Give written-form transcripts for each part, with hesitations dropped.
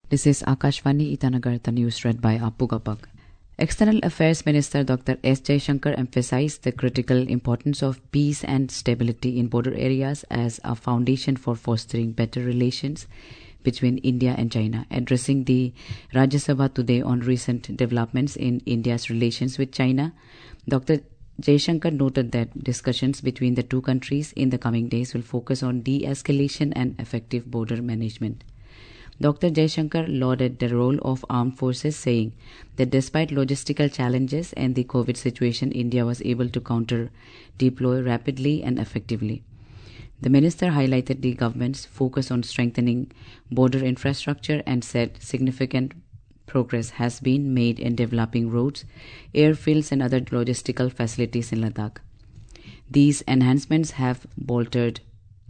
This is Akashvani Itanagar, the news read by Appu Gapak. External Affairs Minister Dr. S. Jaishankar emphasized the critical importance of peace and stability in border areas as a foundation for fostering better relations between India and China. Addressing the Rajya Sabha today on recent developments in India's relations with China, Dr. Jaishankar noted that discussions between the two countries in the coming days will focus on de-escalation and effective border management. Dr. Jaishankar lauded the role of armed forces, saying that despite logistical challenges and the COVID situation, India was able to counter-deploy rapidly and effectively. The minister highlighted the government's focus on strengthening border infrastructure and said significant progress has been made in developing roads, airfields and other logistical facilities in Ladakh. These enhancements have bolstered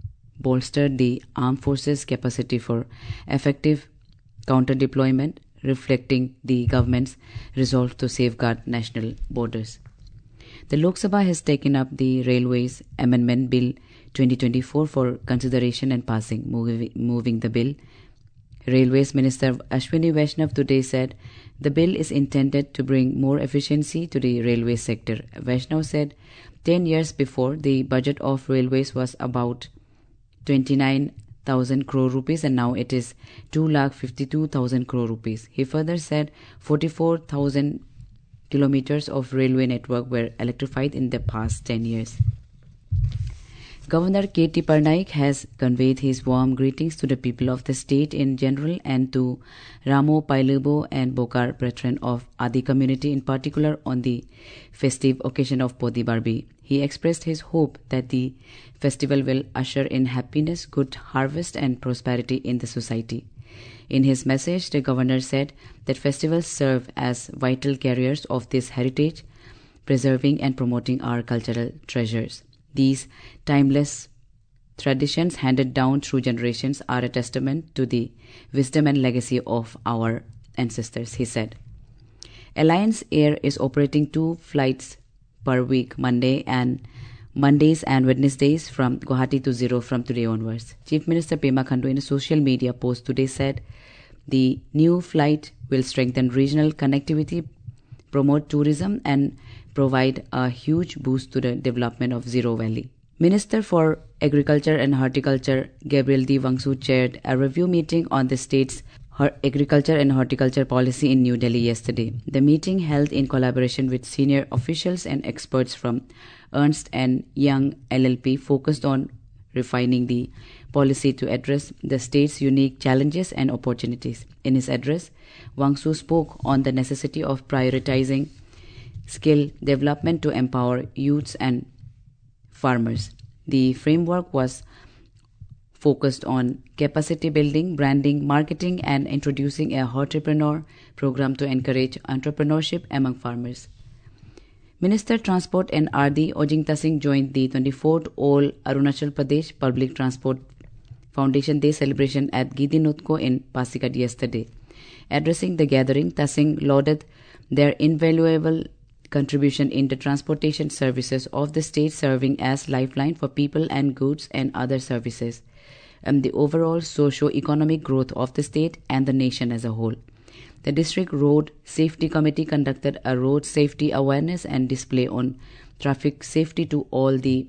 the armed forces' capacity for effective counter-deployment, reflecting the government's resolve to safeguard national borders. The Lok Sabha has taken up the Railways Amendment Bill 2024 for consideration and passing. Moving the bill, Railways Minister Ashwini Vaishnav today said the bill is intended to bring more efficiency to the railway sector. Vaishnav said 10 years before, the budget of railways was about 29,000 crore rupees and now it is 2,52,000 crore rupees. He further said 44,000 kilometers of railway network were electrified in the past 10 years. Governor K.T. Parnaik has conveyed his warm greetings to the people of the state in general and to Ramo Pailubo and Bokar brethren of Adi community in particular on the festive occasion of Podi Barbi. He expressed his hope that the festival will usher in happiness, good harvest and prosperity in the society. In his message, the governor said that festivals serve as vital carriers of this heritage, preserving and promoting our cultural treasures. These timeless traditions handed down through generations are a testament to the wisdom and legacy of our ancestors, he said. Alliance Air is operating 2 flights per week, Mondays and Wednesdays from Guwahati to 0 from today onwards. Chief Minister Pema Khandu in a social media post today said the new flight will strengthen regional connectivity, promote tourism and provide a huge boost to the development of Zero Valley. Minister for Agriculture and Horticulture Gabriel D. Wangsu chaired a review meeting on the state's agriculture and horticulture policy in New Delhi yesterday. The meeting, held in collaboration with senior officials and experts from Ernst & Young LLP, focused on refining the policy to address the state's unique challenges and opportunities. In his address, Wangsu spoke on the necessity of prioritizing skill development to empower youths and farmers. The framework was focused on capacity building, branding, marketing, and introducing a entrepreneur program to encourage entrepreneurship among farmers. Minister Transport and RD Ojingta Singh joined the 24th All Arunachal Pradesh Public Transport Foundation Day celebration at Gidi Nutko in Pasighat yesterday. Addressing the gathering, Tasing lauded their invaluable contribution in the transportation services of the state, serving as lifeline for people and goods and other services, and the overall socio-economic growth of the state and the nation as a whole. The District Road Safety Committee conducted a road safety awareness and display on traffic safety to all the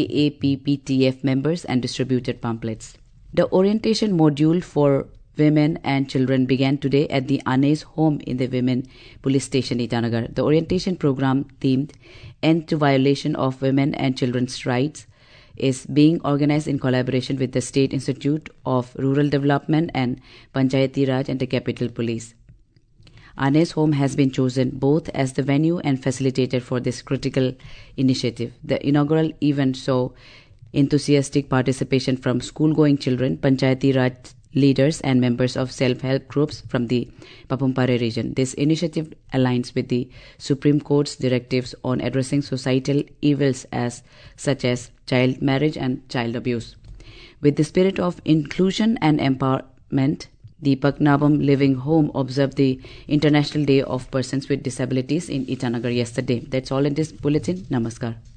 AAPPTF members and distributed pamphlets. The orientation module for women and children began today at the Anes home in the Women Police Station, Itanagar. The orientation program, themed End to Violation of Women and Children's Rights, is being organized in collaboration with the State Institute of Rural Development and Panchayati Raj and the Capital Police. Anes home has been chosen both as the venue and facilitator for this critical initiative. The inaugural event saw enthusiastic participation from school-going children, Panchayati Raj leaders and members of self-help groups from the Papumpare region. This initiative aligns with the Supreme Court's directives on addressing societal evils such as child marriage and child abuse. With the spirit of inclusion and empowerment, the Paknabam Living Home observed the International Day of Persons with Disabilities in Itanagar yesterday. That's all in this bulletin. Namaskar.